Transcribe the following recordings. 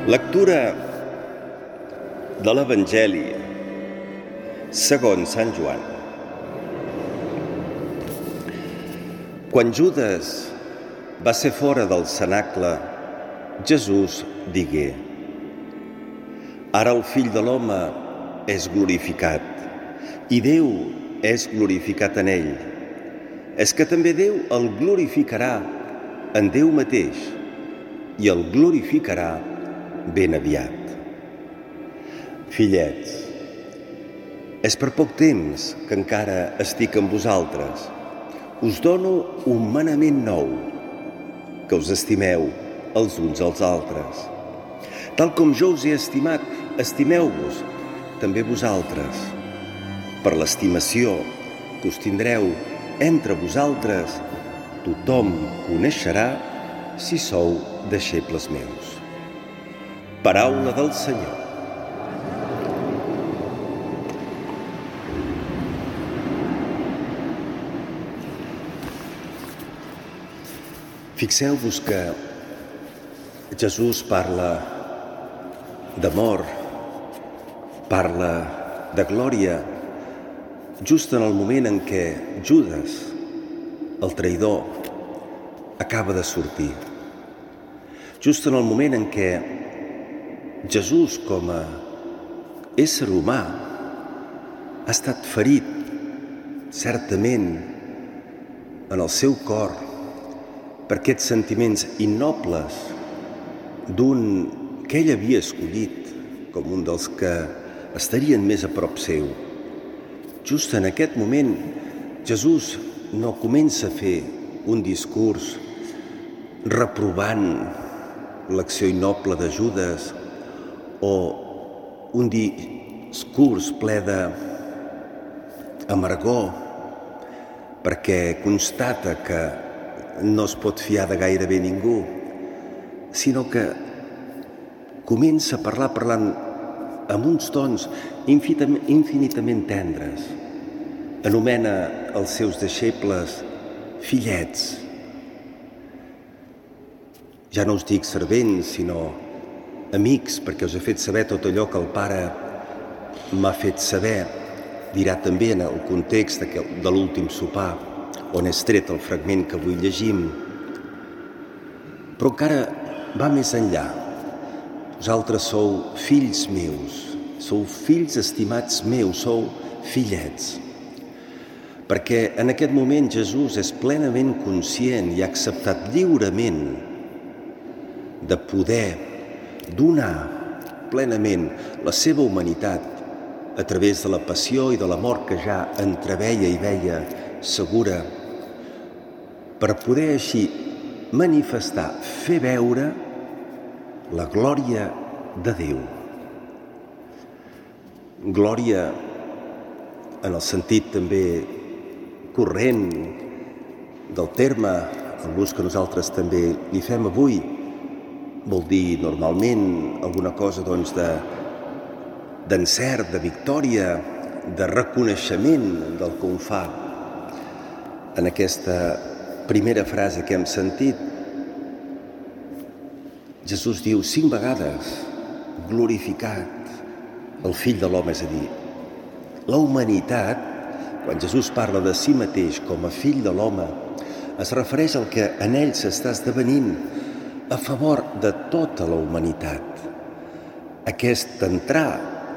Lectura de l'Evangeli segons Sant Joan. Quan Judes va ser fora del cenacle, Jesús digué: «Ara el Fill de l'Home és glorificat, i Déu és glorificat en ell. És que també Déu el glorificarà en Déu mateix, i el glorificarà ben aviat. Fillets, és per poc temps que encara estic amb vosaltres. Us dono un manament nou, que us estimeu els uns als altres. Tal com jo us he estimat, estimeu-vos també vosaltres. Per l'estimació que us tindreu entre vosaltres, tothom coneixerà si sou deixebles meus». Paraula del Senyor. Fixeu-vos que Jesús parla d'amor, parla de glòria, just en el moment en què Judes, el traïdor, acaba de sortir. Just en el moment en què Jesús, com a ésser humà, ha estat ferit, certament, en el seu cor, per aquests sentiments innobles d'un que ell havia escollit com un dels que estarien més a prop seu. Just en aquest moment, Jesús no comença a fer un discurs reprovant l'acció innoble de Judes o un discurs ple d'amargor perquè constata que no es pot fiar de gairebé ningú, sinó que comença a parlant amb uns tons infinitament tendres. Anomena els seus deixebles fillets. Ja no us dic servents, sinó amics, perquè us he fet saber tot allò que el Pare m'ha fet saber. Dirà també en el context de l'últim sopar, on és tret el fragment que avui llegim. Però encara va més enllà. Vosaltres sou fills meus, sou fills estimats meus, sou fillets. Perquè en aquest moment Jesús és plenament conscient i ha acceptat lliurement de poder donar plenament la seva humanitat a través de la passió i de la mort que ja entreveia i veia segura, per poder així manifestar, fer veure la glòria de Déu. Glòria en el sentit també corrent del terme, en l'ús que nosaltres també li fem avui, vol dir normalment alguna cosa d'encert, de victòria, de reconeixement del que un fa. En aquesta primera frase que hem sentit, Jesús diu 5 vegades glorificat el Fill de l'Home, és a dir, la humanitat, quan Jesús parla de si mateix com a Fill de l'Home, es refereix al que en ell s'està esdevenint a favor de tota la humanitat. Aquest entrar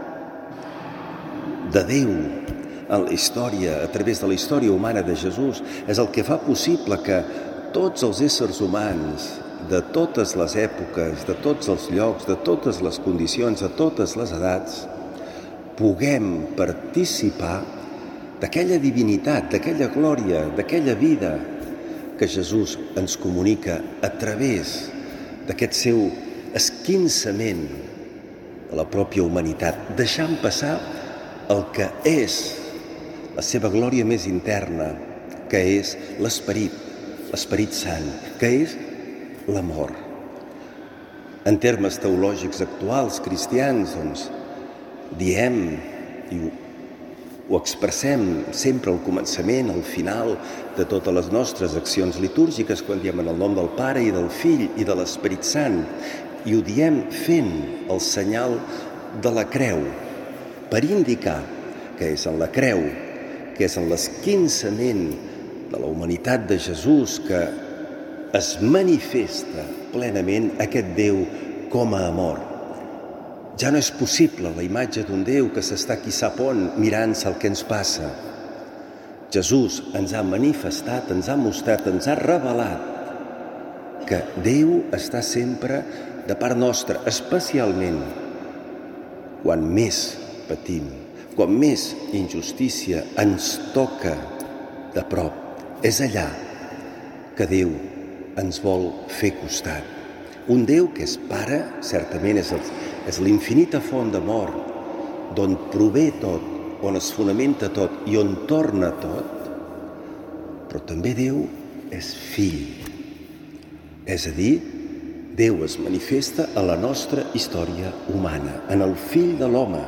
de Déu en la història, a través de la història humana de Jesús, és el que fa possible que tots els éssers humans, de totes les èpoques, de tots els llocs, de totes les condicions, de totes les edats, puguem participar d'aquella divinitat, d'aquella glòria, d'aquella vida que Jesús ens comunica a través d'aquest seu esquinçament a la pròpia humanitat, deixant passar el que és la seva glòria més interna, que és l'Esperit Sant, que és l'amor. En termes teològics actuals, cristians, diem i ho expressem sempre al començament, al final de totes les nostres accions litúrgiques, quan diem en el nom del Pare i del Fill i de l'Esperit Sant. i ho diem fent el senyal de la creu, per indicar que és en la creu, que és en l'esquinçament de la humanitat de Jesús que es manifesta plenament aquest Déu com a amor. Ja no és possible la imatge d'un Déu que s'està qui sap on mirant-se el que ens passa. Jesús ens ha manifestat, ens ha mostrat, ens ha revelat que Déu està sempre de part nostra, especialment quan més patim, quan més injustícia ens toca de prop. És allà que Déu ens vol fer costat. Un Déu que és Pare, certament és l'infinita font d'amor, d'on prové tot, on es fonamenta tot i on torna tot, però també Déu és Fill. És a dir, Déu es manifesta a la nostra història humana, en el Fill de l'home,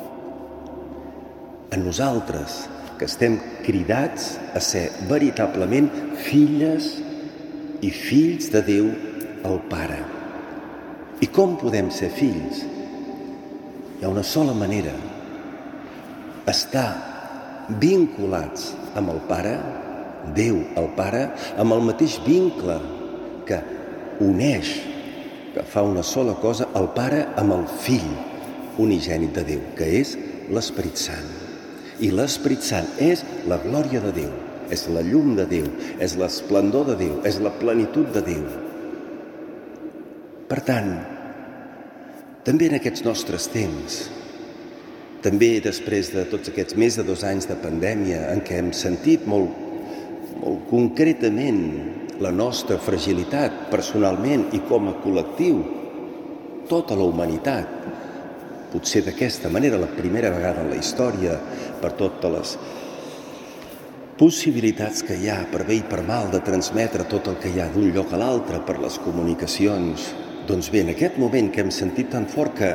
en nosaltres, que estem cridats a ser veritablement filles i fills de Déu el Pare. I com podem ser fills? Hi ha una sola manera: estar vinculats amb el Pare, Déu el Pare, amb el mateix vincle que uneix, que fa una sola cosa, el Pare amb el Fill unigènit de Déu, que és l'Esperit Sant. I l'Esperit Sant és la glòria de Déu, és la llum de Déu, és l'esplendor de Déu, és la plenitud de Déu. Per tant, també en aquests nostres temps, també després de tots aquests més de 2 anys de pandèmia en què hem sentit molt concretament la nostra fragilitat personalment i com a col·lectiu, tota la humanitat, potser d'aquesta manera, la primera vegada en la història, per totes les possibilitats que hi ha per bé i per mal de transmetre tot el que hi ha d'un lloc a l'altre per les comunicacions. Doncs bé, en aquest moment que hem sentit tan fort que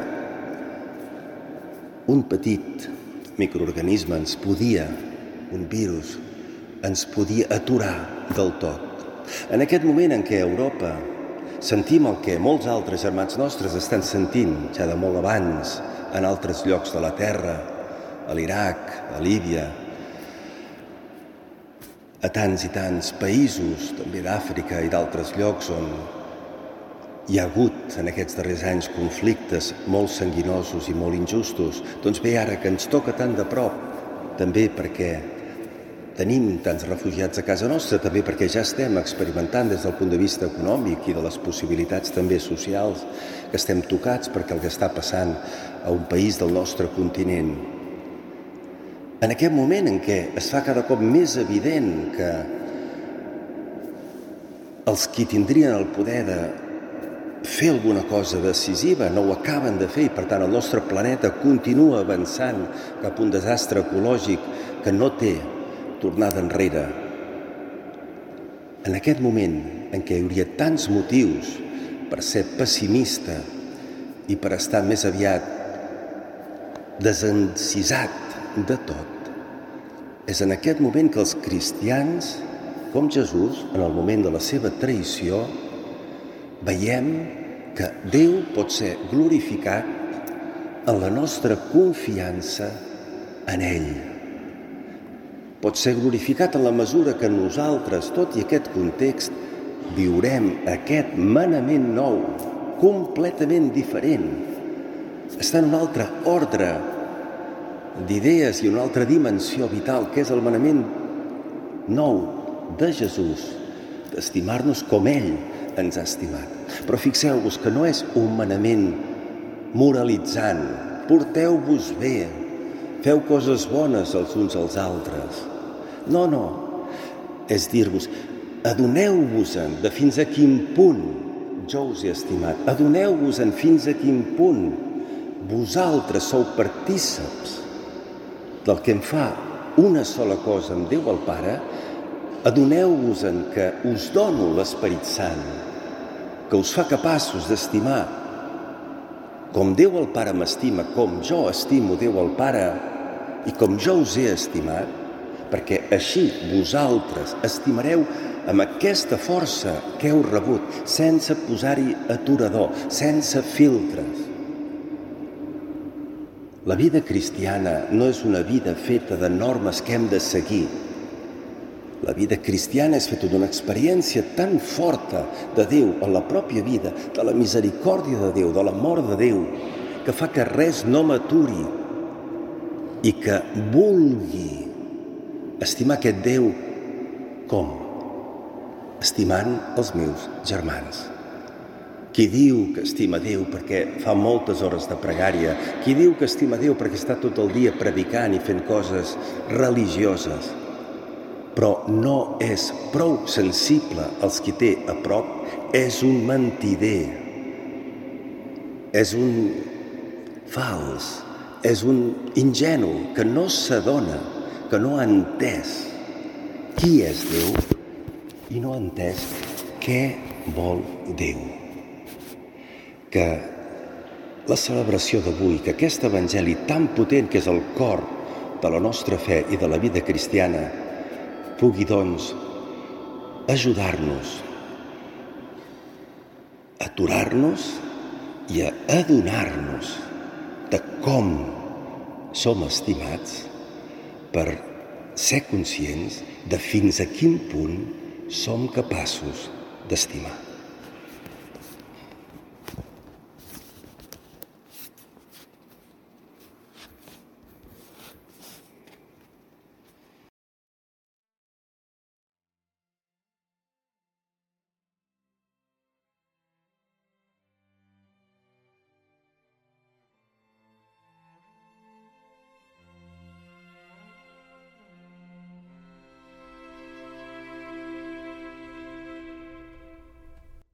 un petit microorganisme un virus, ens podia aturar del tot. En aquest moment en què a Europa sentim el que molts altres germans nostres estan sentint ja de molt abans en altres llocs de la Terra, a l'Iraq, a Líbia, a tants i tants països, també d'Àfrica i d'altres llocs on hi ha hagut en aquests darrers anys conflictes molt sanguinosos i molt injustos. Doncs bé, ara que ens toca tan de prop, també perquè tenim tants refugiats a casa nostra, també perquè ja estem experimentant des del punt de vista econòmic i de les possibilitats també socials, que estem tocats perquè el que està passant a un país del nostre continent. En aquest moment en què es fa cada cop més evident que els qui tindrien el poder de fer alguna cosa decisiva no ho acaben de fer i, per tant, el nostre planeta continua avançant cap a un desastre ecològic que no té tornada enrere. En aquest moment en què hi hauria tants motius per ser pessimista i per estar més aviat desencisat de tot, és en aquest moment que els cristians, com Jesús, en el moment de la seva traïció, veiem que Déu pot ser glorificat en la nostra confiança en ell. Pot ser glorificat en la mesura que nosaltres, tot i aquest context, viurem aquest manament nou, completament diferent. Està en un altre ordre d'idees i una altra dimensió vital, que és el manament nou de Jesús, d'estimar-nos com ell ens ha estimat. Però fixeu-vos que no és un manament moralitzant. Porteu-vos bé, feu coses bones els uns als altres. No. És dir-vos, adoneu-vos-en de fins a quin punt jo us he estimat. Adoneu-vos-en fins a quin punt vosaltres sou partíceps del que em fa una sola cosa amb Déu el Pare. Adoneu-vos-en que us dono l'Esperit Sant, que us fa capaços d'estimar com Déu el Pare m'estima, com jo estimo Déu el Pare i com jo us he estimat, perquè així vosaltres estimareu amb aquesta força que heu rebut, sense posar-hi aturador, sense filtres. La vida cristiana no és una vida feta de normes que hem de seguir. La vida cristiana és feta d'una experiència tan forta de Déu en la pròpia vida, de la misericòrdia de Déu, de l'amor de Déu, que fa que res no m'aturi i que vulgui estimar aquest Déu com? Estimant els meus germans. Qui diu que estima Déu perquè fa moltes hores de pregària, qui diu que estima Déu perquè està tot el dia predicant i fent coses religioses, però no és prou sensible als qui té a prop, és un mentider, és un fals, és un ingenu que no s'adona, que no ha entès qui és Déu i no ha entès què vol Déu. Que la celebració d'avui, que aquest evangeli tan potent que és el cor de la nostra fe i de la vida cristiana, pugui, doncs, ajudar-nos a aturar-nos i a adonar-nos de com som estimats per ser conscients de fins a quin punt som capaços d'estimar.